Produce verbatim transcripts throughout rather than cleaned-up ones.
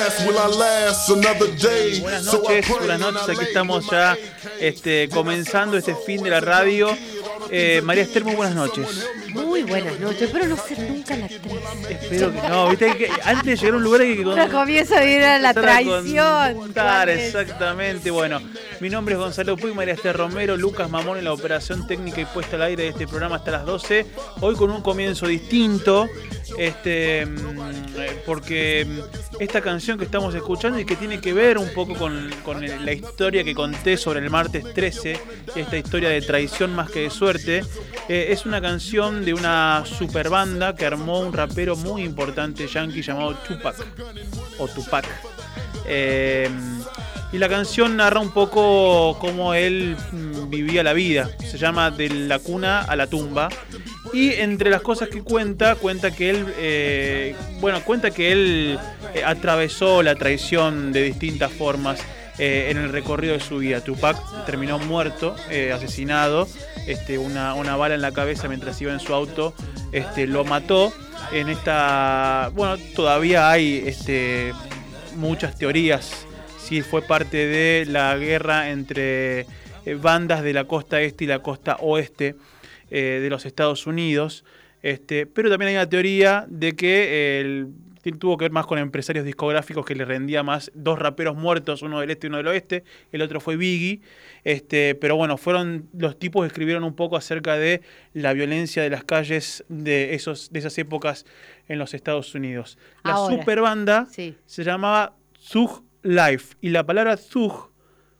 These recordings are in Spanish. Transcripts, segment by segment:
Buenas noches, buenas noches, aquí estamos ya este, comenzando este fin de la radio. Eh, María Esther, muy buenas noches. Muy buenas noches, espero no ser nunca la actriz. Espero que no, viste que antes de llegar a un lugar hay que con... Pero comienza a vivir a la traición. Contar, exactamente, bueno, mi nombre es Gonzalo Puig, María Esther Romero, Lucas Mamón en la operación técnica y puesta al aire de este programa hasta las doce. Hoy con un comienzo distinto, este, porque esta canción que estamos escuchando y que tiene que ver un poco con, con la historia que conté sobre el martes trece, esta historia de traición más que de suerte, eh, es una canción de una super banda que armó un rapero muy importante yankee llamado Tupac o Tupac. Eh, y la canción narra un poco cómo él vivía la vida. Se llama De la cuna a la tumba. Y entre las cosas que cuenta, cuenta que él, eh, bueno, cuenta que él eh, atravesó la traición de distintas formas eh, en el recorrido de su vida. Tupac terminó muerto, eh, asesinado, este, una, una bala en la cabeza mientras iba en su auto, este, lo mató. En esta, bueno, todavía hay este, muchas teorías si fue parte de la guerra entre eh, bandas de la costa este y la costa oeste Eh, de los Estados Unidos, este, pero también hay una teoría de que el, tuvo que ver más con empresarios discográficos que le rendía más dos raperos muertos, uno del este y uno del oeste, el otro fue Biggie, este, pero bueno, fueron los tipos que escribieron un poco acerca de la violencia de las calles de, esos, de esas épocas en los Estados Unidos. La Ahora, super banda sí. se llamaba Thug Life, y la palabra Thug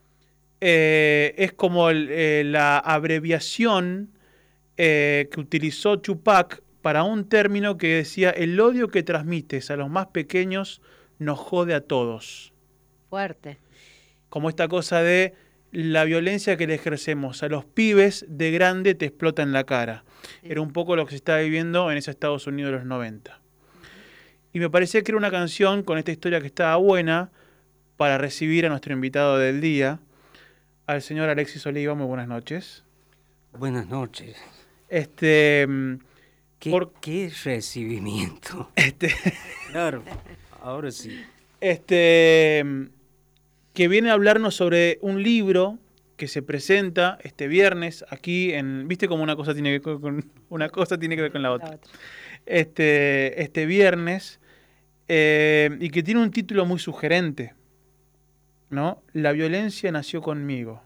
eh, es como el, eh, la abreviación Eh, que utilizó Tupac para un término que decía: el odio que transmites a los más pequeños nos jode a todos. Fuerte. Como esta cosa de la violencia que le ejercemos a los pibes de grande te explota en la cara. Sí. Era un poco lo que se estaba viviendo en ese Estados Unidos de los noventa. Y me parecía que era una canción con esta historia que estaba buena para recibir a nuestro invitado del día, al señor Alexis Oliva. Muy buenas noches. Buenas noches. Este, ¿Qué, por, qué recibimiento? Este, claro, ahora sí. Este, que viene a hablarnos sobre un libro que se presenta este viernes aquí en, viste cómo una cosa tiene que ver con una cosa tiene que ver con la otra. Este, este viernes eh, y que tiene un título muy sugerente, ¿no? La violencia nació conmigo.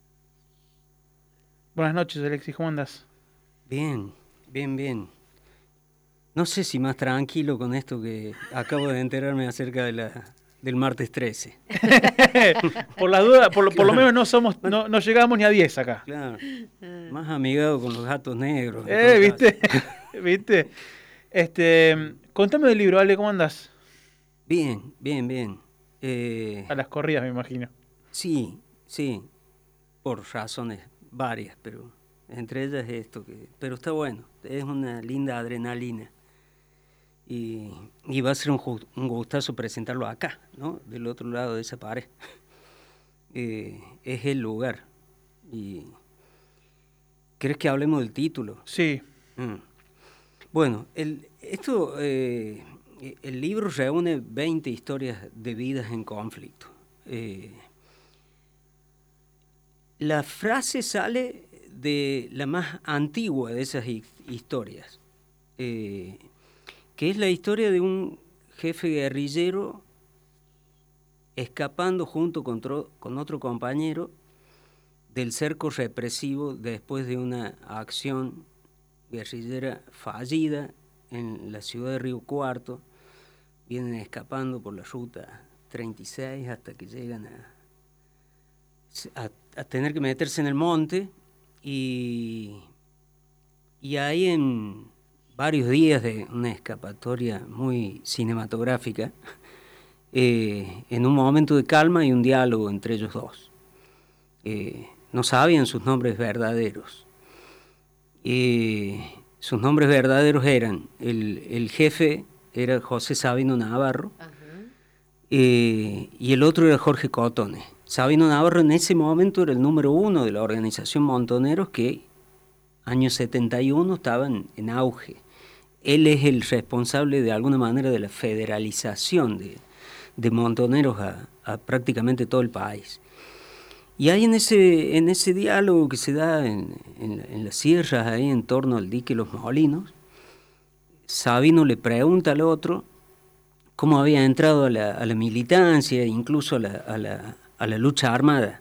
Buenas noches, Alexis, ¿cómo andás? Bien, bien, bien. No sé si más tranquilo con esto que acabo de enterarme acerca de la, del martes trece. Por las dudas, por, claro. Por lo menos no somos, no, no llegamos ni a diez acá. Claro. Más amigado con los gatos negros. Eh, ¿viste? ¿Viste? Este, contame del libro, Ale, ¿cómo andás? Bien, bien, bien. Eh, a las corridas, me imagino. Sí, sí. Por razones varias, pero entre ellas esto que, pero está bueno, es una linda adrenalina y, y va a ser un, un gustazo presentarlo acá, ¿no? Del otro lado de esa pared. Eh, es el lugar. Y ¿querés que hablemos del título? Sí. Mm. Bueno, el, esto, eh, el libro reúne veinte historias de vidas en conflicto. Eh, la frase sale de la más antigua de esas historias, eh, que es la historia de un jefe guerrillero escapando junto con, tro, con otro compañero del cerco represivo después de una acción guerrillera fallida en la ciudad de Río Cuarto. Vienen escapando por la ruta treinta y seis hasta que llegan a, a, a tener que meterse en el monte. Y, y ahí en varios días de una escapatoria muy cinematográfica, eh, en un momento de calma y un diálogo entre ellos dos. Eh, no sabían sus nombres verdaderos. Eh, sus nombres verdaderos eran, el, el jefe era José Sabino Navarro, eh, y el otro era Jorge Cotone. Sabino Navarro en ese momento era el número uno de la organización Montoneros, que años setenta y uno estaban en auge. Él es el responsable de alguna manera de la federalización de, de montoneros a, a prácticamente todo el país. Y ahí en ese, en ese diálogo que se da en, en, en las sierras, ahí en torno al dique Los Molinos, Sabino le pregunta al otro cómo había entrado a la, a la militancia, incluso a la, a, la, a la lucha armada.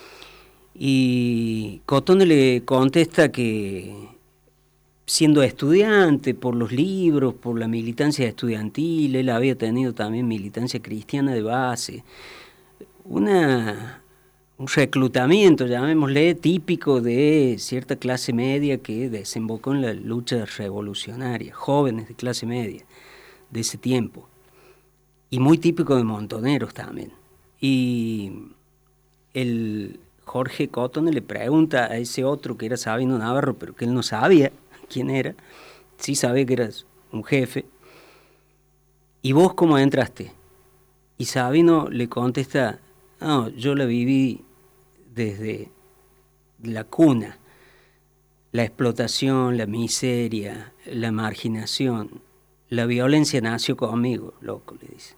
Y Cotone le contesta que siendo estudiante, por los libros, por la militancia estudiantil, él había tenido también militancia cristiana de base, una... un reclutamiento, llamémosle, típico de cierta clase media que desembocó en la lucha revolucionaria, jóvenes de clase media de ese tiempo, y muy típico de montoneros también. Y el Jorge Cotone le pregunta a ese otro que era Sabino Navarro, pero que él no sabía quién era, sí sabía que eras un jefe, ¿y vos cómo entraste? Y Sabino le contesta, no, yo la viví desde la cuna, la explotación, la miseria, la marginación, la violencia nació conmigo, loco, le dice.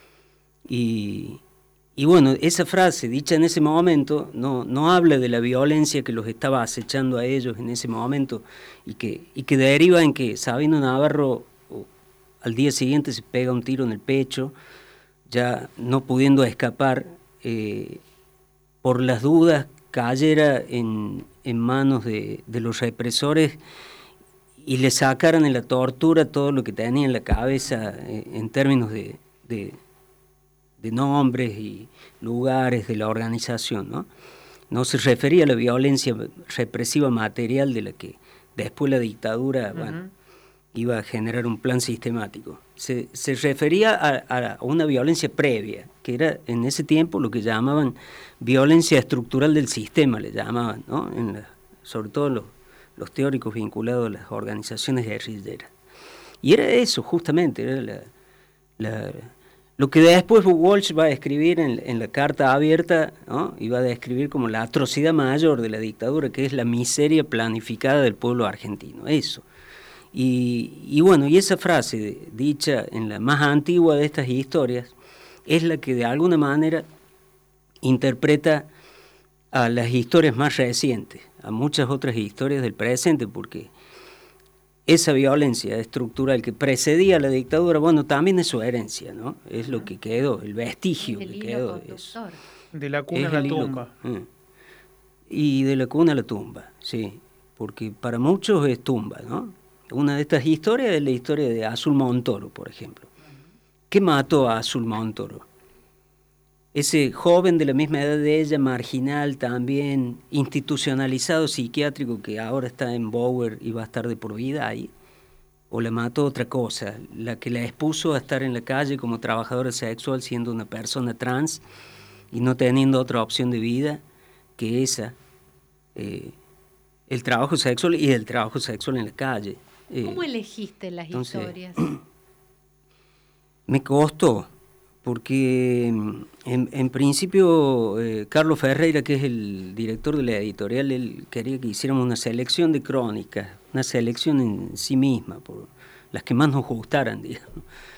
Y, y bueno, esa frase dicha en ese momento no, no habla de la violencia que los estaba acechando a ellos en ese momento y que, y que deriva en que Sabino Navarro al día siguiente se pega un tiro en el pecho, ya no pudiendo escapar, eh, por las dudas cayera en, en manos de, de los represores y le sacaran en la tortura todo lo que tenía en la cabeza eh, en términos de, de, de nombres y lugares de la organización, ¿no? No se refería a la violencia represiva material de la que después la dictadura, uh-huh. bueno, iba a generar un plan sistemático. Se, se refería a, a una violencia previa, que era en ese tiempo lo que llamaban violencia estructural del sistema, le llamaban, ¿no? En la, sobre todo los, los teóricos vinculados a las organizaciones guerrilleras. Y era eso, justamente, era la, la, lo que después Walsh va a escribir en, en la carta abierta, ¿no? Y va a describir como la atrocidad mayor de la dictadura, que es la miseria planificada del pueblo argentino, eso. Y, y bueno, y esa frase dicha en la más antigua de estas historias es la que de alguna manera interpreta a las historias más recientes, a muchas otras historias del presente, porque esa violencia estructural que precedía a la dictadura, bueno, también es su herencia, ¿no? Es lo que quedó, el vestigio el que quedó. Es, de la cuna a la tumba. Hilo, y de la cuna a la tumba, sí, porque para muchos es tumba, ¿no? Una de estas historias es la historia de Azul Montoro, por ejemplo. ¿Qué mató a Azul Montoro? Ese joven de la misma edad de ella, marginal también, institucionalizado psiquiátrico, que ahora está en Bower y va a estar de por vida ahí, o la mató otra cosa, la que la expuso a estar en la calle como trabajadora sexual siendo una persona trans y no teniendo otra opción de vida que esa, eh, el trabajo sexual y el trabajo sexual en la calle. ¿Cómo eh, elegiste las entonces, historias? Me costó, porque en, en principio eh, Carlos Ferreira, que es el director de la editorial, él quería que hiciéramos una selección de crónicas, una selección en sí misma, por las que más nos gustaran, digamos.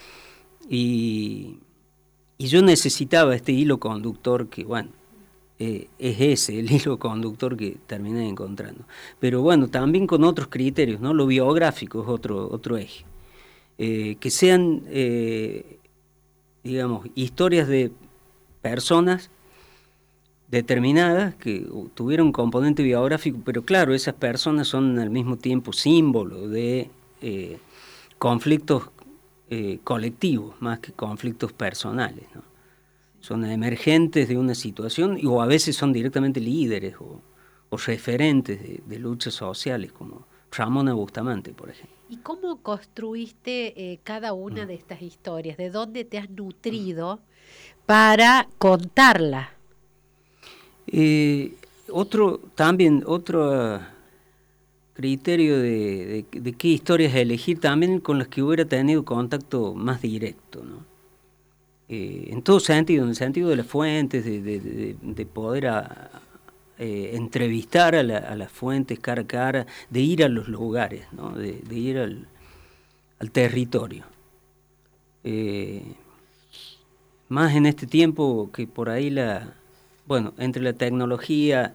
Y, y yo necesitaba este hilo conductor que, bueno, Eh, es ese el hilo conductor que terminé encontrando. Pero bueno, también con otros criterios, ¿no? Lo biográfico es otro, otro eje. Eh, que sean, eh, digamos, historias de personas determinadas que tuvieron un componente biográfico, pero claro, esas personas son al mismo tiempo símbolo de eh, conflictos eh, colectivos, más que conflictos personales, ¿no? Son emergentes de una situación o a veces son directamente líderes o, o referentes de, de luchas sociales, como Ramona Bustamante, por ejemplo. ¿Y cómo construiste eh, cada una mm. de estas historias? ¿De dónde te has nutrido para contarla? Eh, otro, también, otro uh, criterio de, de, de qué historias elegir, también con las que hubiera tenido contacto más directo, ¿no? Eh, en todo sentido, en el sentido de las fuentes, de, de, de, de poder a, eh, entrevistar a, la, a las fuentes cara a cara, de ir a los lugares, ¿no? de, de ir al, al territorio. Eh, más en este tiempo que por ahí la, bueno, entre la tecnología,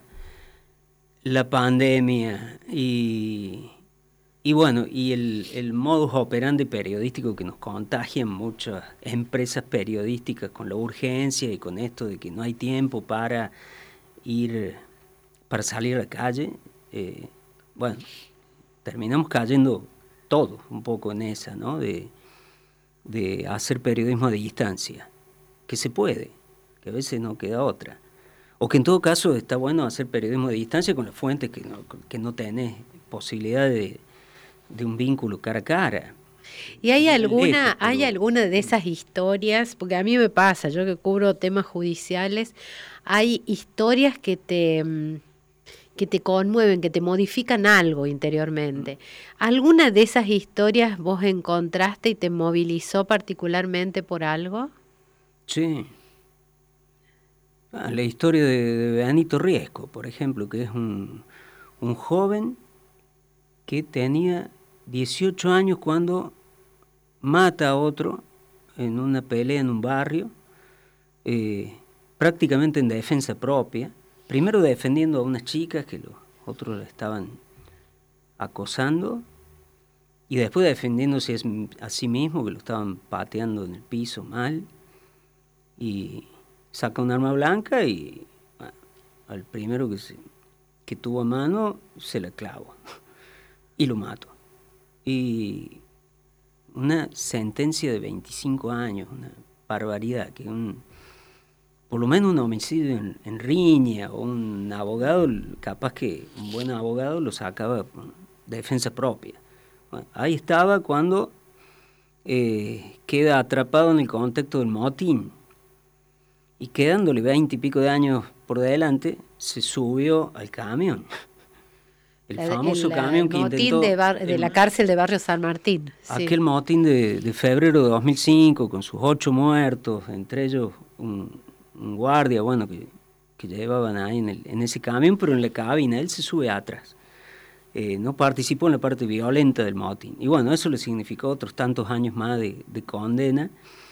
la pandemia y, y bueno, y el, el modus operandi periodístico que nos contagian muchas empresas periodísticas con la urgencia y con esto de que no hay tiempo para ir, para salir a la calle, eh, bueno, terminamos cayendo todos un poco en esa, ¿no? De, de hacer periodismo a distancia, que se puede, que a veces no queda otra. O que en todo caso está bueno hacer periodismo de distancia con las fuentes que no, que no tenés posibilidad de, de un vínculo cara a cara. ¿Y hay alguna, Lejos, pero... hay alguna de esas historias? Porque a mí me pasa, yo que cubro temas judiciales, hay historias que te... que te conmueven, que te modifican algo interiormente. ¿Alguna de esas historias vos encontraste y te movilizó particularmente por algo? Sí. Ah, la historia de, de Benito Riesco, por ejemplo, que es un, un joven que tenía dieciocho años cuando mata a otro en una pelea en un barrio, eh, prácticamente en defensa propia. Primero defendiendo a unas chicas que los otros la estaban acosando y después defendiéndose a sí mismo, que lo estaban pateando en el piso mal, y saca un arma blanca y bueno, al primero que, se, que tuvo a mano se la clavó y lo mató. Y una sentencia de veinticinco años, una barbaridad, que un... por lo menos un homicidio en, en riña o un abogado, capaz que un buen abogado lo sacaba por defensa propia. Bueno, ahí estaba cuando eh, queda atrapado en el contexto del motín y quedándole veinte y pico de años por delante, se subió al camión. El la, famoso el, camión el que motín intentó... de, bar, de el, la cárcel de Barrio San Martín. Aquel Sí. motín de, de febrero de dos mil cinco con sus ocho muertos, entre ellos un... un guardia, bueno, que, que llevaban ahí en, el, en ese camión, pero en la cabina, él se sube atrás. Eh, no participó en la parte violenta del motín. Y bueno, eso le significó otros tantos años más de, de condena.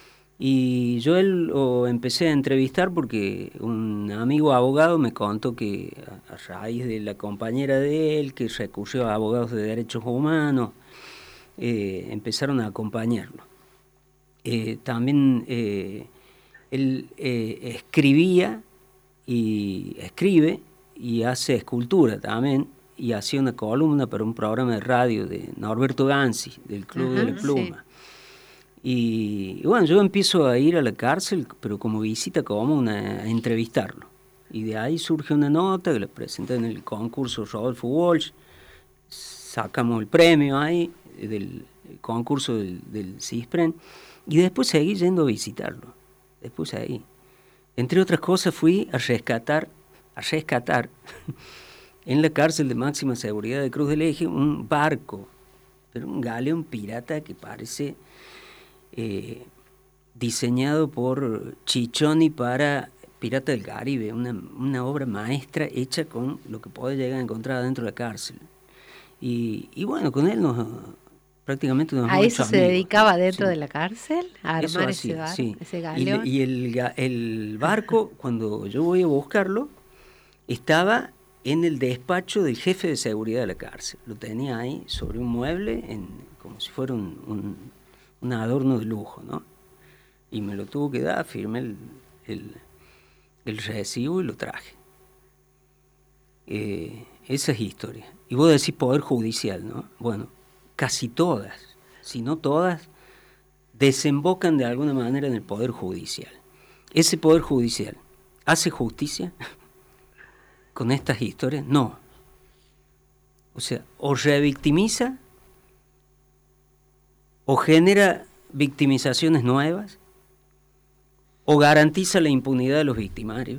Y yo él lo empecé a entrevistar porque un amigo abogado me contó que a, a raíz de la compañera de él, que recurrió a abogados de derechos humanos, eh, empezaron a acompañarlo. Eh, también... Eh, Él eh, escribía y escribe y hace escultura también, y hacía una columna para un programa de radio de Norberto Ganzi, del Club Ajá, de la Pluma. Sí. Y, y bueno, yo empiezo a ir a la cárcel, pero como visita común, a, a entrevistarlo. Y de ahí surge una nota que le presenté en el concurso Rodolfo Walsh, sacamos el premio ahí del concurso del, del CISPREN, y después seguí yendo a visitarlo. Después ahí. Entre otras cosas fui a rescatar, a rescatar en la cárcel de máxima seguridad de Cruz del Eje un barco, pero un galeón pirata que parece eh, diseñado por Chichoni para Pirata del Caribe, una, una obra maestra hecha con lo que podés llegar a encontrar dentro de la cárcel. Y, y bueno, con él nos... prácticamente nos ¿A eso se amigos, dedicaba ¿no? dentro Sí. de la cárcel? ¿A armar Así, ese, bar, sí. ese galeón? Y, y el, el barco, cuando yo voy a buscarlo, estaba en el despacho del jefe de seguridad de la cárcel. Lo tenía ahí sobre un mueble, en, como si fuera un, un, un adorno de lujo, ¿no? Y me lo tuvo que dar, firmé el, el, el recibo y lo traje. Eh, esa es historia. Y vos decís poder judicial, ¿no? Bueno, casi todas, si no todas, desembocan de alguna manera en el Poder Judicial. ¿Ese Poder Judicial hace justicia con estas historias? No. O sea, o revictimiza, o genera victimizaciones nuevas, o garantiza la impunidad de los victimarios.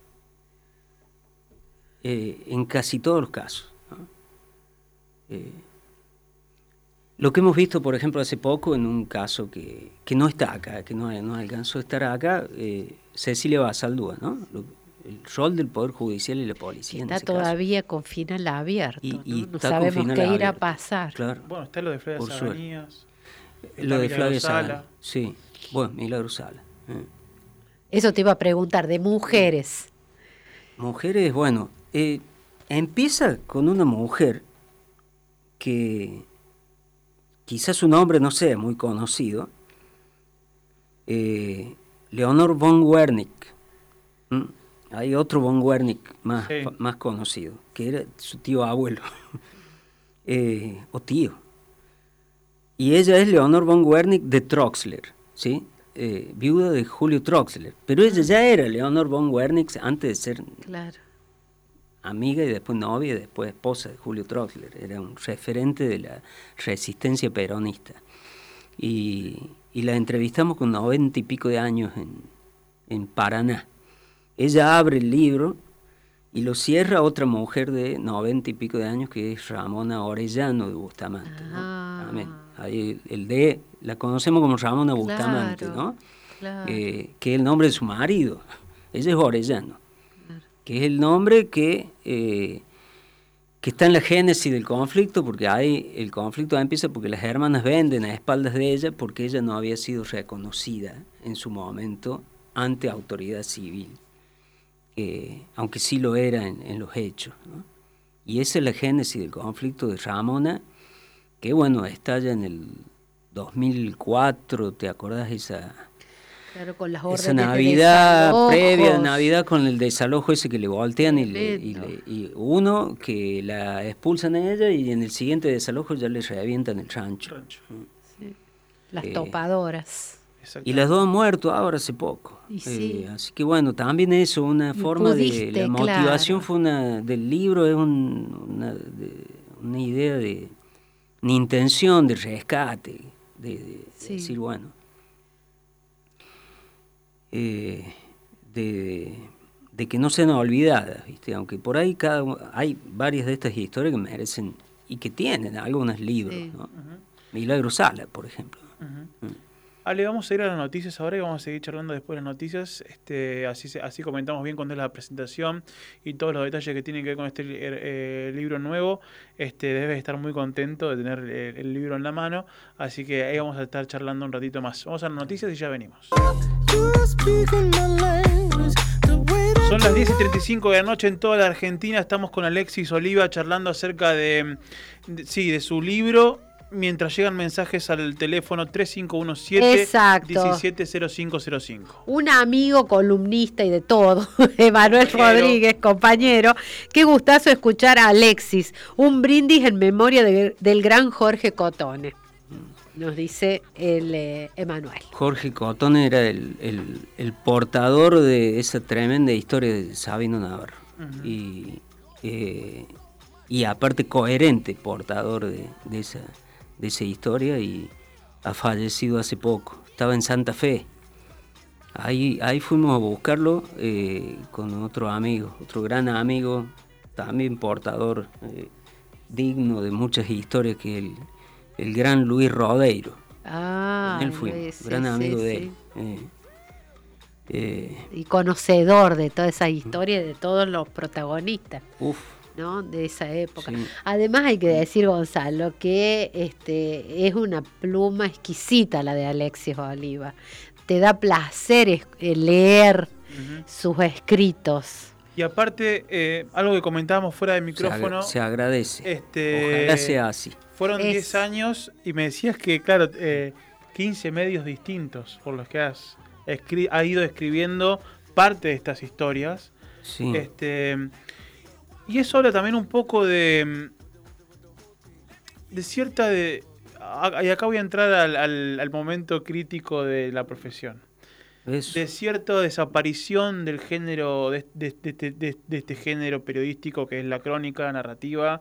Eh, en casi todos los casos, ¿no? Eh, Lo que hemos visto, por ejemplo, hace poco en un caso que, que no está acá, que no, no alcanzó a estar acá, eh, Cecilia Basaldúa, ¿no? Lo, el rol del Poder Judicial y la policía. Está en ese todavía caso. con final abierto, y, ¿no? y No está sabemos con final qué irá a abierto. pasar. Claro. Bueno, está lo de Flavia Sabanías. Lo de Flavia Sala. Sala. Sí, bueno, Milagro Sala. Eh. Eso te iba a preguntar, de mujeres. Mujeres, bueno, eh, empieza con una mujer que quizás su nombre no sea muy conocido, eh, Leonor von Wernicke. ¿Mm? Hay otro von Wernicke más, Sí. más conocido, que era su tío abuelo, eh, o tío. Y ella es Leonor von Wernicke de Troxler, ¿sí? Eh, viuda de Julio Troxler. Pero ella ya era Leonor von Wernicke antes de ser Claro. amiga y después novia y después esposa de Julio Troxler. Era un referente de la resistencia peronista. Y, y la entrevistamos con noventa y pico de años en, en Paraná. Ella abre el libro y lo cierra otra mujer de noventa y pico de años, que es Ramona Orellano de Bustamante. ¿no? Ah. También. Ahí el de, la conocemos como Ramona Bustamante, Claro, ¿no? claro. Eh, que es el nombre de su marido. Ella es Orellano, que es el nombre que, eh, que está en la génesis del conflicto, porque hay, el conflicto empieza porque las hermanas venden a espaldas de ella porque ella no había sido reconocida en su momento ante autoridad civil, eh, aunque sí lo era en, en los hechos, ¿no? Y esa es la génesis del conflicto de Ramona, que bueno, estalla en el dos mil cuatro, ¿te acordás esa... Claro, con las órdenes Esa de Navidad, desalojos. previa Navidad, con el desalojo ese que le voltean y, le, y, Tremendo. le, y uno que la expulsan a ella y en el siguiente desalojo ya le revientan el rancho. Rancho. Sí. Las Eh, topadoras. Y las dos han muerto ahora hace poco. Y sí. Eh, así que bueno, también eso, una Y forma pudiste, de... La motivación claro. fue una... Del libro es un, una, de- una idea de... Una intención de rescate, de, de- de Sí. decir, bueno... eh, de, de que no sean olvidadas, ¿viste? Aunque por ahí cada, hay varias de estas historias que merecen y que tienen algunos libros, Sí. ¿no? Milagro Sala, por ejemplo. Ujú. Ale, vamos a ir a las noticias ahora y vamos a seguir charlando después de las noticias. Este, así, se- así comentamos bien cuándo es la presentación y todos los detalles que tienen que ver con este eh, libro nuevo. Este, debes estar muy contento de tener el, el libro en la mano, así que ahí vamos a estar charlando un ratito más. Vamos a las noticias y ya venimos. Son las diez y treinta y cinco de la noche en toda la Argentina. Estamos con Alexis Oliva charlando acerca de, de, sí, de su libro. Mientras llegan mensajes al teléfono tres cinco uno siete, Exacto. diecisiete cero cinco cero cinco. Un amigo columnista y de todo, Emanuel Compañero. Rodríguez, compañero. Qué gustazo escuchar a Alexis. Un brindis en memoria de- del gran Jorge Cotone, nos dice el eh, Emanuel. Jorge Cotone era el, el, el portador de esa tremenda historia de Sabino Navarro. Ujú. y, eh, y aparte coherente portador de, de, esa, de esa historia, y ha fallecido hace poco. Estaba en Santa Fe. Ahí, ahí fuimos a buscarlo eh, con otro amigo, otro gran amigo, también portador eh, digno de muchas historias, que el, el gran Luis Rodeiro. Ah, Con él fuimos, Luis, sí, gran sí, amigo de sí. él. Eh, eh, Y conocedor de toda esa historia, de todos los protagonistas, uf, ¿no? De esa época. sí. Además hay que decir, Gonzalo, que este es una pluma exquisita la de Alexis Oliva. Te da placer es- eh, leer Ujú. sus escritos. Y aparte, eh, algo que comentábamos fuera de Se, micrófono, agra- se agradece. este, Ojalá sea así. fueron Es- diez años y me decías que, claro, eh, quince medios distintos por los que has, escri- has ido escribiendo parte de estas historias. Sí. Este, y eso habla también un poco de, de cierta... De, a- y acá voy a entrar al, al- al momento crítico de la profesión. Eso. De cierta desaparición del género, de, de- de- de- de- de este género periodístico que es la crónica, narrativa,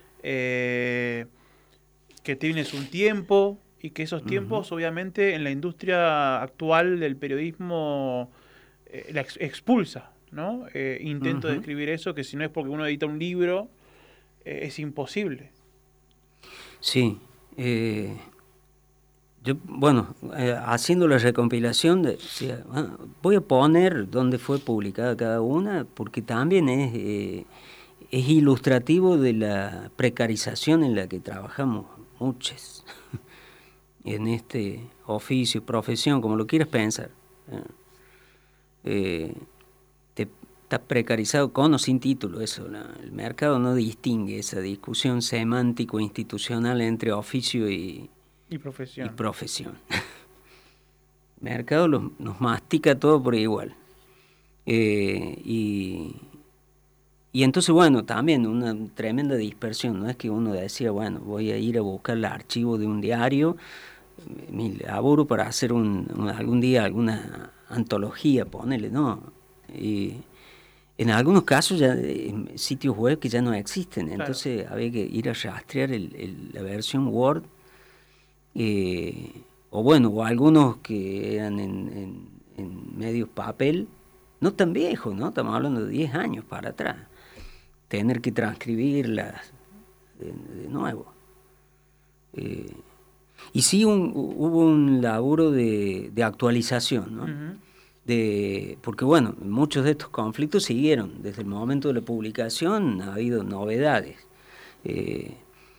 eh, que tienes un tiempo y que esos tiempos obviamente en la industria actual del periodismo eh, la ex- expulsa, ¿no? Eh, intento de Ujú. escribir eso, que si no es porque uno edita un libro, eh, es imposible. Sí. eh, yo, bueno, eh, haciendo la recompilación, de- decía, bueno, voy a poner dónde fue publicada cada una, porque también es, eh, es ilustrativo de la precarización en la que trabajamos muchos en este oficio, profesión, como lo quieras pensar. Eh, eh, te, está precarizado con o sin título, eso. ¿No? El mercado no distingue esa discusión semántico-institucional entre oficio y, y profesión. Y profesión. El mercado los, nos mastica todo por igual. Eh, y, y entonces, bueno, también una tremenda dispersión. No es que uno decía, bueno, voy a ir a buscar el archivo de un diario, mi laburo para hacer un, un, algún día alguna antología, ponele, ¿no? Y en algunos casos ya en sitios web que ya no existen, entonces claro, había que ir a rastrear el, el, la versión Word, eh, o bueno, o algunos que eran en, en, en medios papel, no tan viejos, ¿no? Estamos hablando de diez años para atrás, tener que transcribirlas de, de nuevo. Eh, y sí un, hubo un laburo de, de actualización, ¿no? Uh-huh. De, porque bueno, muchos de estos conflictos siguieron, desde el momento de la publicación ha habido novedades, eh,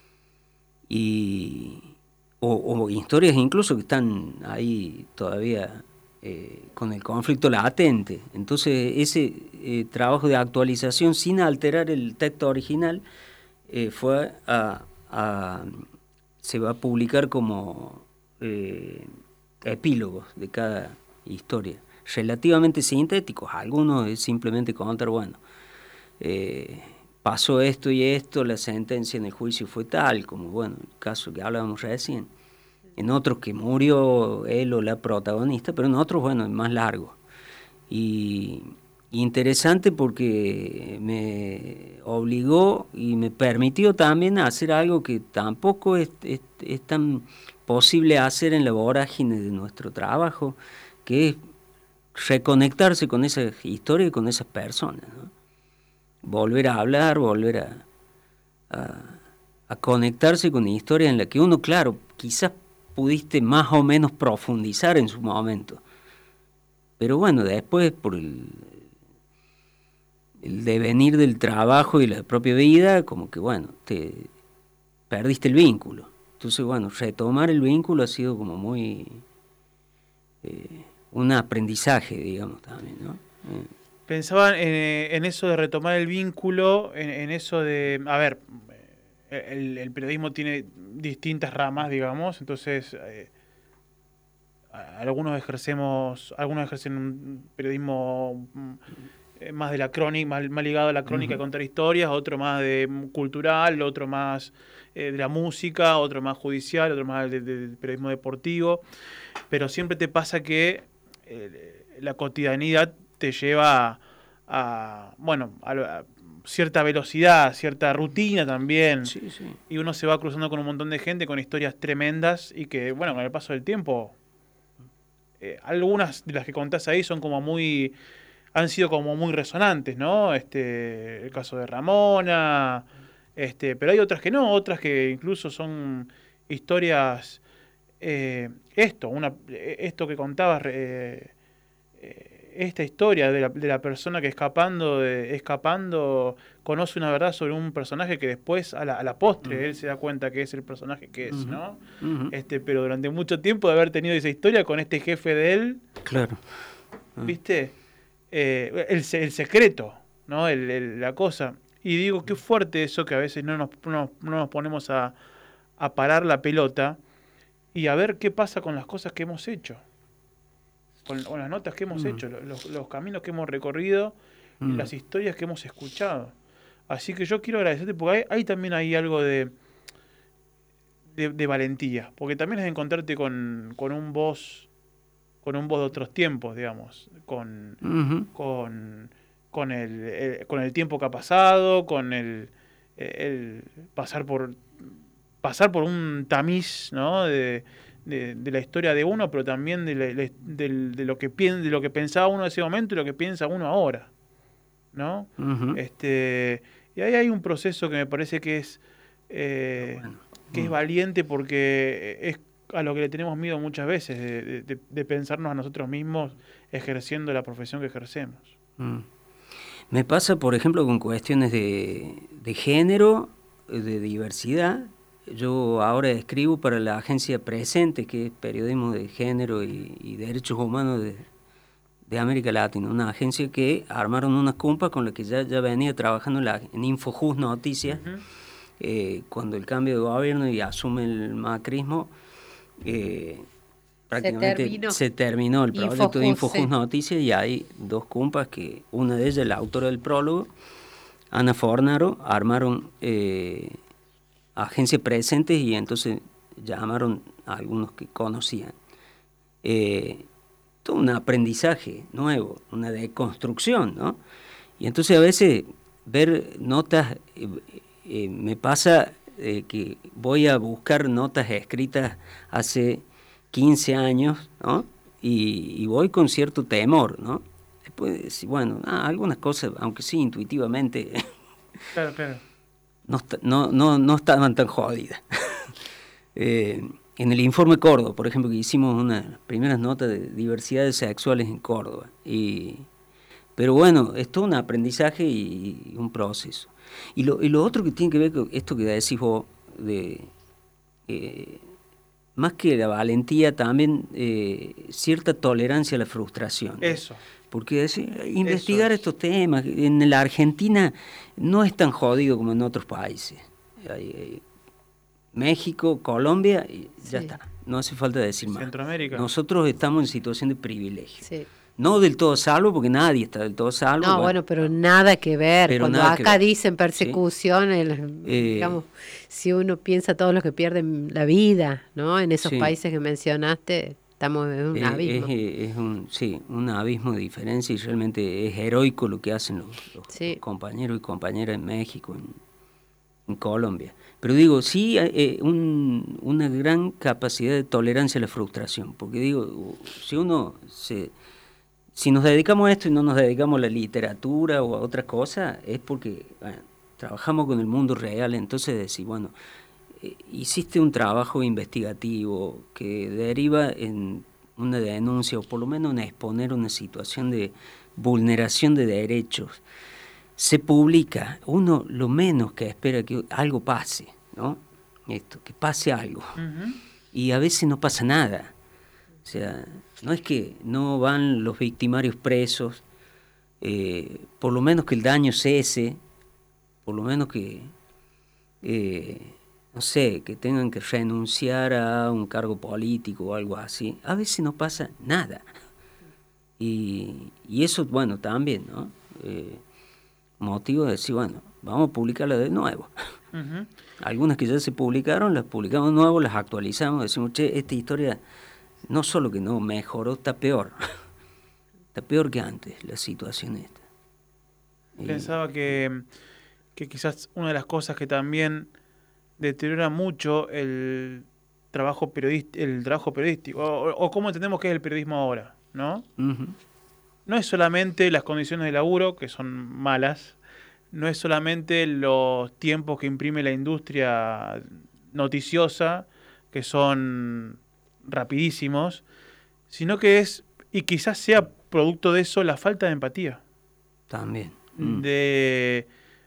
y, o, o historias incluso que están ahí todavía eh, con el conflicto latente. Entonces ese eh, trabajo de actualización sin alterar el texto original eh, fue a, a, se va a publicar como eh, epílogos de cada historia, relativamente sintéticos. Algunos es simplemente contar, bueno, eh, pasó esto y esto, la sentencia en el juicio fue tal, como bueno, el caso que hablábamos recién. En otros que murió él o la protagonista, pero en otros, bueno, es más largo. Y interesante porque me obligó y me permitió también hacer algo que tampoco es, es, es tan posible hacer en la vorágine de nuestro trabajo, que es reconectarse con esa historia y con esas personas, ¿no? Volver a hablar, volver a, a, a conectarse con historias en la que uno, claro, quizás pudiste más o menos profundizar en su momento, pero bueno, después por el, el devenir del trabajo y la propia vida, como que bueno, te perdiste el vínculo. Entonces bueno, retomar el vínculo ha sido como muy eh, un aprendizaje, digamos, también, ¿no? Eh. Pensaban en, en eso de retomar el vínculo, en, en eso de, a ver, el, el periodismo tiene distintas ramas, digamos, entonces eh, algunos ejercemos, algunos ejercen un periodismo eh, más de la crónica, más, más ligado a la crónica, uh-huh, contar historias, otro más de cultural, otro más eh, de la música, otro más judicial, otro más del de, de periodismo deportivo, pero siempre te pasa que eh, la cotidianidad te lleva a, a bueno, a, a cierta velocidad, cierta rutina también, sí, sí, y uno se va cruzando con un montón de gente con historias tremendas y que, bueno, con el paso del tiempo, eh, algunas de las que contás ahí son como muy, han sido como muy resonantes, ¿no? Este, el caso de Ramona, este, pero hay otras que no, otras que incluso son historias, eh, esto, una, esto que contabas, eh, eh, esta historia de la, de la persona que escapando de, escapando conoce una verdad sobre un personaje que después a la, a la postre uh-huh, él se da cuenta que es el personaje que es, uh-huh, ¿no? Uh-huh. Este, pero durante mucho tiempo de haber tenido esa historia con este jefe de él, claro, uh-huh, ¿viste? Eh, el, el secreto, ¿no? El, el, la cosa. Y digo, qué fuerte eso que a veces no nos, no, no nos ponemos a, a parar la pelota y a ver qué pasa con las cosas que hemos hecho. Con, con las notas que hemos mm. hecho, los, los caminos que hemos recorrido, mm. y las historias que hemos escuchado. Así que yo quiero agradecerte porque hay, hay también ahí algo de, de, de valentía, porque también es encontrarte con, con un voz, con un voz de otros tiempos, digamos, con, uh-huh, con, con, el, el, con el tiempo que ha pasado, con el, el pasar por pasar por un tamiz, ¿no? de De, de la historia de uno, pero también de, de, de, de lo que piensa, de lo que pensaba uno en ese momento y lo que piensa uno ahora, ¿no? Uh-huh. Este, y ahí hay un proceso que me parece que es eh, bueno. que uh-huh, es valiente porque es a lo que le tenemos miedo muchas veces, de, de, de pensarnos a nosotros mismos ejerciendo la profesión que ejercemos. Uh-huh. Me pasa, por ejemplo, con cuestiones de, de género, de diversidad. Yo ahora escribo para la agencia Presente, que es periodismo de género y, y derechos humanos de, de América Latina, una agencia que armaron unas compas con la que ya, ya venía trabajando en, la, en Infojust Noticias, uh-huh. eh, cuando el cambio de gobierno y asume el macrismo, eh, prácticamente se terminó, se terminó el proyecto Infojust, de Infojust sí. Noticias, y hay dos compas que, una de ellas, la autora del prólogo, Ana Fornaro, armaron eh, agencias presentes y entonces llamaron a algunos que conocían. Eh, todo un aprendizaje nuevo, una deconstrucción, ¿no? Y entonces a veces ver notas, eh, eh, me pasa eh, que voy a buscar notas escritas hace quince años, ¿no? Y, y voy con cierto temor, ¿no? Después, bueno, ah, algunas cosas, aunque sí intuitivamente, claro, claro. No, no, no, no estaban tan jodidas. eh, en el informe Córdoba, por ejemplo, que hicimos unas primeras notas de diversidades sexuales en Córdoba. Y, pero bueno, es todo un aprendizaje y, y un proceso. Y lo, y lo otro que tiene que ver con esto que decís vos, de, eh, más que la valentía, también eh, cierta tolerancia a la frustración. Eso. Porque es, investigar estos temas, en la Argentina no es tan jodido como en otros países. Hay, hay México, Colombia, y ya sí. está. No hace falta decir más. Centroamérica. Nosotros estamos en situación de privilegio. Sí. No del todo salvo, porque nadie está del todo salvo. No, bueno, bueno pero nada que ver. Pero Cuando acá dicen persecución, ¿sí? el, eh, digamos, si uno piensa todos los que pierden la vida, ¿no? En esos sí. países que mencionaste, estamos en un es, abismo. Es, es un, sí, un abismo de diferencia, y realmente es heroico lo que hacen los, los, sí. los compañeros y compañeras en México, en, en Colombia. Pero digo, sí hay eh, un, una gran capacidad de tolerancia a la frustración, porque digo, si uno se... Si nos dedicamos a esto y no nos dedicamos a la literatura o a otras cosas, es porque bueno, trabajamos con el mundo real. Entonces decir, bueno, eh, hiciste un trabajo investigativo que deriva en una denuncia o por lo menos en exponer una situación de vulneración de derechos. Se publica, uno lo menos que espera que algo pase, ¿no? Esto, que pase algo. Uh-huh. Y a veces no pasa nada. O sea, no es que no van los victimarios presos, eh, por lo menos que el daño cese, por lo menos que, eh, no sé, que tengan que renunciar a un cargo político o algo así. A veces no pasa nada. Y, y eso, bueno, también, ¿no? Eh, motivo de decir, bueno, vamos a publicarla de nuevo. Uh-huh. Algunas que ya se publicaron, las publicamos de nuevo, las actualizamos, decimos, che, esta historia... No solo que no mejoró, está peor. Está peor que antes la situación esta. Pensaba que, que quizás una de las cosas que también deteriora mucho el trabajo periodístico, el trabajo periodístico, o, o cómo entendemos que es el periodismo ahora, ¿no? Uh-huh. No es solamente las condiciones de laburo, que son malas, no es solamente los tiempos que imprime la industria noticiosa, que son rapidísimos, sino que es, y quizás sea producto de eso, la falta de empatía. También. Mm. De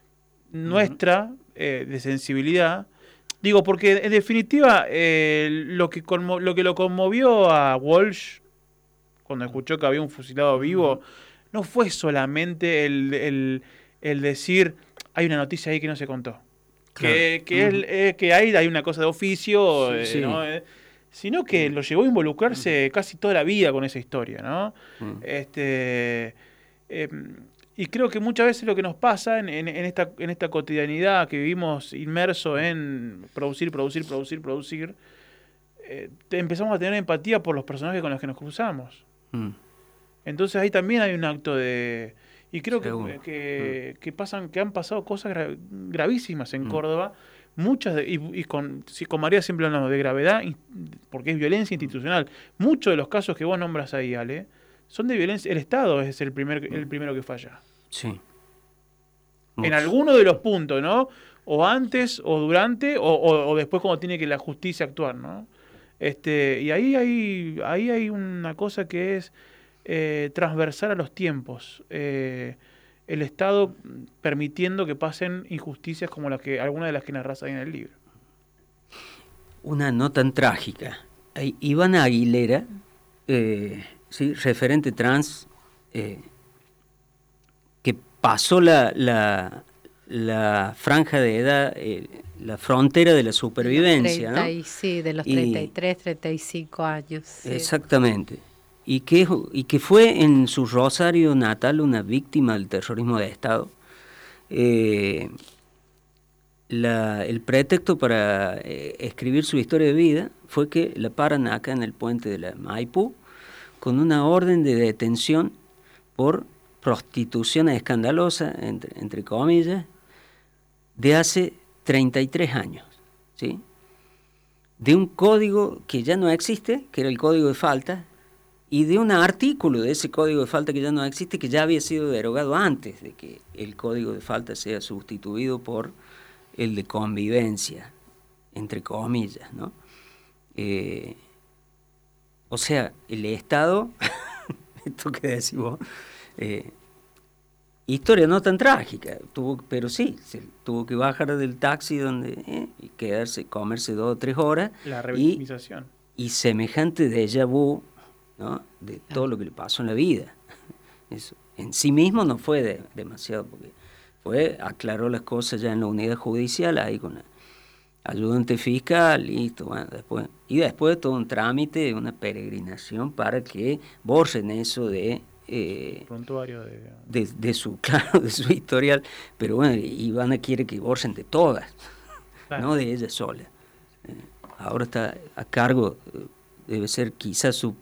nuestra, eh, de sensibilidad. Digo, porque en definitiva, eh, lo, que conmo- lo que lo conmovió a Walsh, cuando escuchó que había un fusilado vivo, no fue solamente el, el, el decir, hay una noticia ahí que no se contó. Claro. Que, que, uh-huh. es, eh, que hay, hay una cosa de oficio, sí, eh, sí. ¿no? Eh, sino que lo llevó a involucrarse casi toda la vida con esa historia, ¿no? Mm. Este, eh, y creo que muchas veces lo que nos pasa en, en, en, esta, en esta cotidianidad que vivimos inmersos en producir, producir, producir, producir, eh, te empezamos a tener empatía por los personajes con los que nos cruzamos. Mm. Entonces ahí también hay un acto de... Y creo que, que, que, pasan, que han pasado cosas gra, gravísimas en mm. Córdoba, muchas de, y, y con, si con María siempre hablamos de gravedad, porque es violencia institucional. Muchos de los casos que vos nombras ahí, Ale, son de violencia. El Estado es el primer el primero que falla. Sí. Mucho. En alguno de los puntos, ¿no? O antes, o durante, o, o, o después cuando tiene que la justicia actuar, ¿no? Este, y ahí hay, ahí hay una cosa que es eh, transversal a los tiempos. Eh, el Estado permitiendo que pasen injusticias como las que algunas de las que narras ahí en el libro. Una no tan trágica. Ivana Aguilera, eh, sí, referente trans eh, que pasó la, la, la franja de edad, eh, la frontera de la supervivencia, treinta, ¿no? Sí, de los Y, treinta y tres, treinta y cinco años. Sí. Exactamente. Y que, y que fue en su Rosario natal una víctima del terrorismo de Estado. Eh, la, el pretexto para eh, escribir su historia de vida fue que la paran acá en el puente de la Maipú con una orden de detención por prostitución escandalosa, entre, entre comillas, de hace treinta y tres años, ¿sí? De un código que ya no existe, que era el código de falta, y de un artículo de ese código de falta que ya no existe, que ya había sido derogado antes de que el código de falta sea sustituido por el de convivencia, entre comillas, ¿no? Eh, o sea, el Estado, esto que decís vos, eh, historia no tan trágica, tuvo, pero sí, se tuvo que bajar del taxi donde eh, y quedarse, comerse dos o tres horas. La revictimización. Y, y semejante déjà vu, ¿no? De todo lo que le pasó en la vida. Eso en sí mismo no fue de, demasiado, porque fue, aclaró las cosas ya en la unidad judicial, ahí con la ayudante fiscal, listo, bueno, después, y después todo un trámite, una peregrinación para que borren eso de eh, prontuario de... de, de su, claro, de su historial, pero bueno, Ivana quiere que borren de todas, claro. No de ella sola. Eh, ahora está a cargo, debe ser quizás su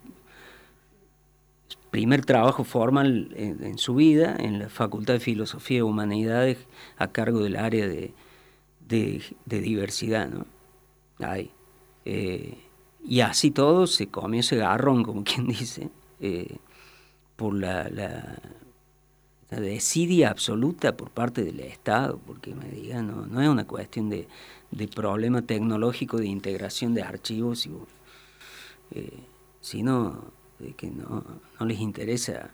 primer trabajo formal en, en su vida, en la Facultad de Filosofía y Humanidades, a cargo del área de, de, de diversidad, ¿no? Ahí. Eh, y así todo se comió ese garrón, como quien dice, eh, por la, la, la desidia absoluta por parte del Estado, porque me digan, no, no es una cuestión de, de problema tecnológico de integración de archivos, y, eh, sino de que no, no les interesa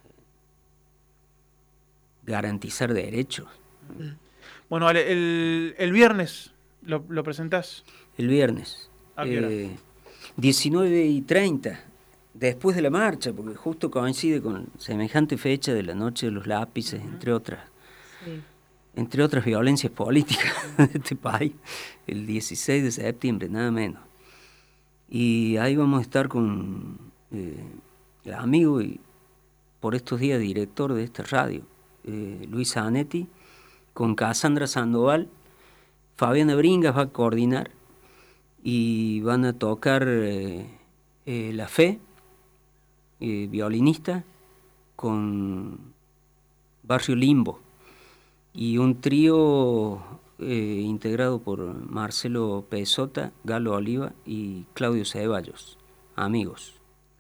garantizar derechos. Bueno, vale, el, el viernes lo, lo presentás. El viernes. ¿A qué hora? Eh, diecinueve y treinta, después de la marcha, porque justo coincide con semejante fecha de la Noche de los Lápices, uh-huh. entre otras, sí. entre otras violencias políticas de este país, el dieciséis de septiembre, nada menos. Y ahí vamos a estar con Eh, el amigo y por estos días director de esta radio, eh, Luis Zanetti, con Cassandra Sandoval. Fabiana Bringas va a coordinar y van a tocar eh, eh, La Fe, eh, violinista, con Barrio Limbo, y un trío eh, integrado por Marcelo Pesota, Galo Oliva y Claudio Ceballos, amigos.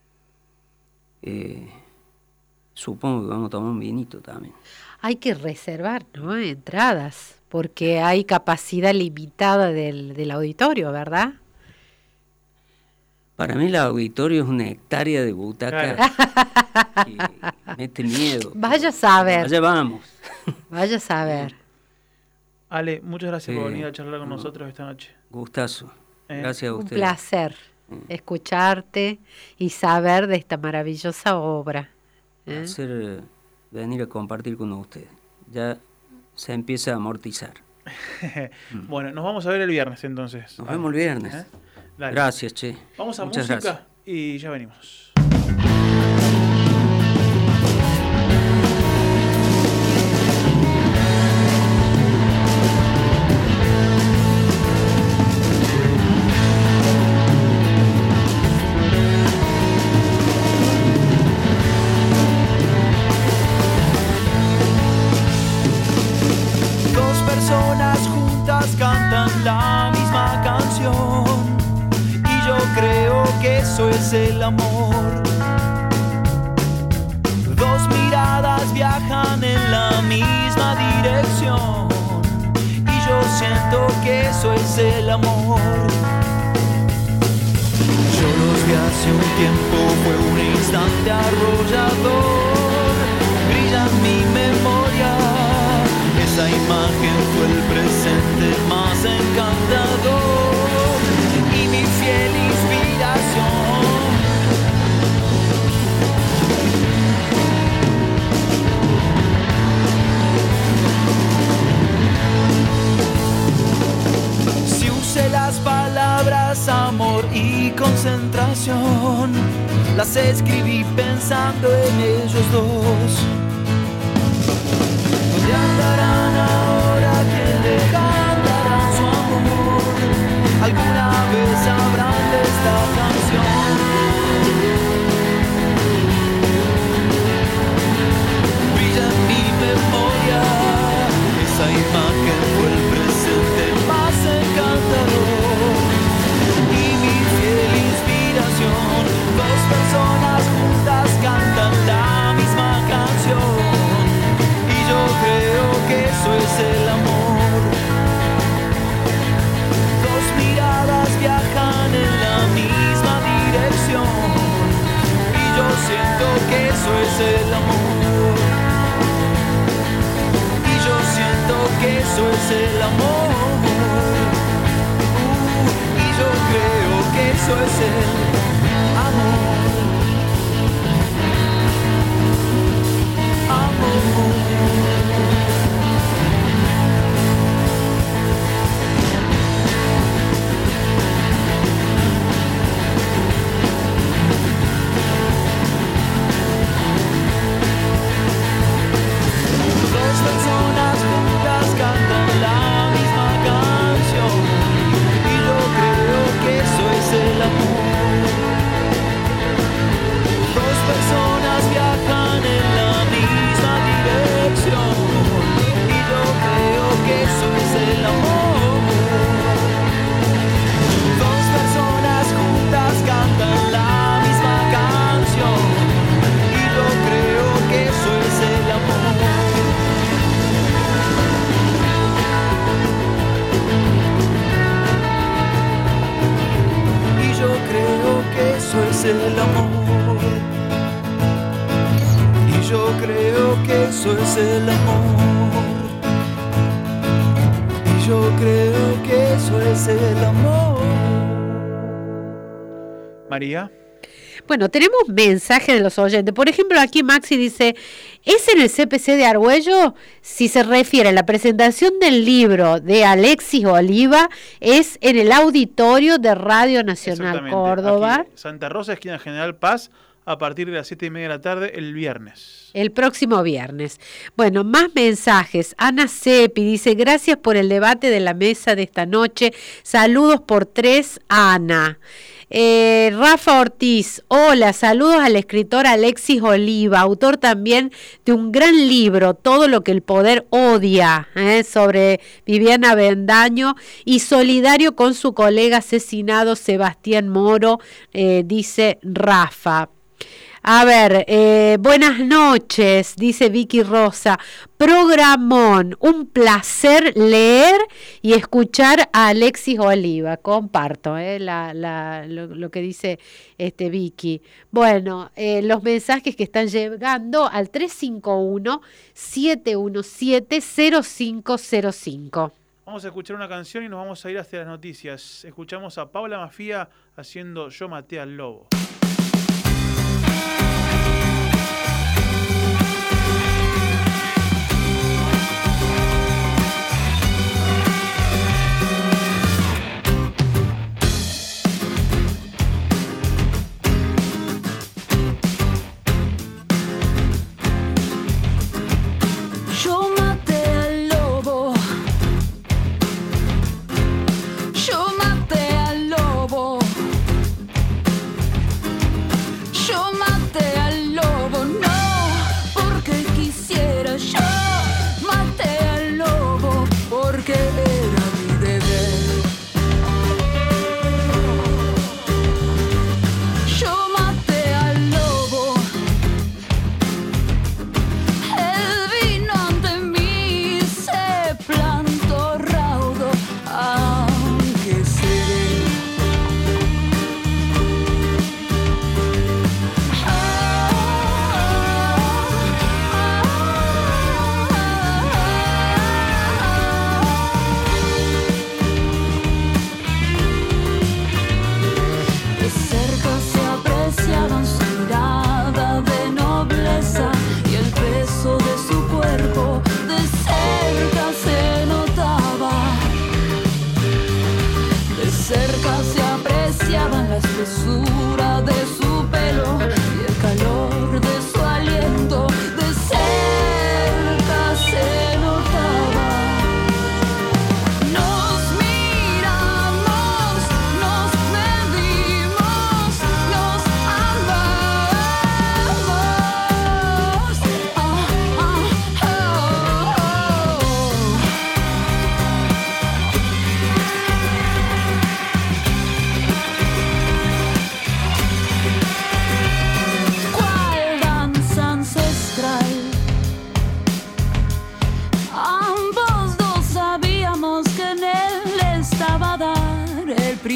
Eh, supongo que vamos a tomar un vinito también. Hay que reservar, ¿no? Entradas, porque hay capacidad limitada del, del auditorio, ¿verdad? Para mí el auditorio es una hectárea de butaca, claro. Que mete miedo. Vaya a saber. Allá vamos. Vaya a saber. Ale, muchas gracias eh, por venir a charlar con no, nosotros esta noche. Gustazo. Eh, gracias a ustedes. Un placer escucharte y saber de esta maravillosa obra. ¿eh? Placer venir a compartir con ustedes. Ya se empieza a amortizar. Bueno, nos vamos a ver el viernes entonces. Nos vemos el viernes. ¿Eh? Gracias, che. Vamos a Muchas música gracias. Y ya venimos. Eso es el amor. Dos miradas viajan en la misma dirección y yo siento que eso es el amor. Yo los vi hace un tiempo, fue un instante arrollador. Brilla en mi memoria, esa imagen fue el presente más encantador y mi fiel inspiración. palabras amor y concentración las escribí pensando en ellos dos. ¿Dónde andarán ahora que le cantarán su amor? ¿Alguna vez sabrán de esta canción? Brilla en mi memoria esa imagen, fue el presente más encantador y mi fiel inspiración. Dos personas juntas cantan la misma canción y yo creo que eso es el amor. Dos miradas viajan en la misma dirección y yo siento que eso es el amor. Y yo siento que eso es el amor. Uh, y yo creo que eso es el amor. Amor. Dos personas juntas cantan la misma canción y yo creo que eso es el amor. Dos personas viajan en la misma dirección y yo creo que eso es el amor. Dos personas juntas cantan la misma canción y yo creo que eso es el amor. Y yo creo que eso es el amor. Y yo creo que eso es el amor. Y yo creo que eso es el amor. María. Bueno, tenemos mensajes de los oyentes. Por ejemplo, aquí Maxi dice, ¿es en el C P C de Argüello? Si se refiere a la presentación del libro de Alexis Oliva, es en el auditorio de Radio Nacional Exactamente. Córdoba. Aquí, Santa Rosa, esquina General Paz, a partir de las siete y media de la tarde el viernes. El próximo viernes. Bueno, más mensajes. Ana Cepi dice, gracias por el debate de la mesa de esta noche. Saludos por tres, Ana. Eh, Rafa Ortiz, hola, saludos al escritor Alexis Oliva, autor también de un gran libro, Todo lo que el poder odia, eh, sobre Viviana Bendaño, y solidario con su colega asesinado Sebastián Moro, eh, dice Rafa. A ver, eh, buenas noches, dice Vicky Rosa. Programón, un placer leer y escuchar a Alexis Oliva. Comparto eh, la, la, lo, lo que dice este Vicky. Bueno, eh, los mensajes que están llegando al tres cinco uno, siete uno siete, cero cinco cero cinco. Vamos a escuchar una canción y nos vamos a ir hacia las noticias. Escuchamos a Paula Mafía haciendo Yo maté al lobo. Yo maté al lobo, yo maté al lobo,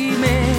dime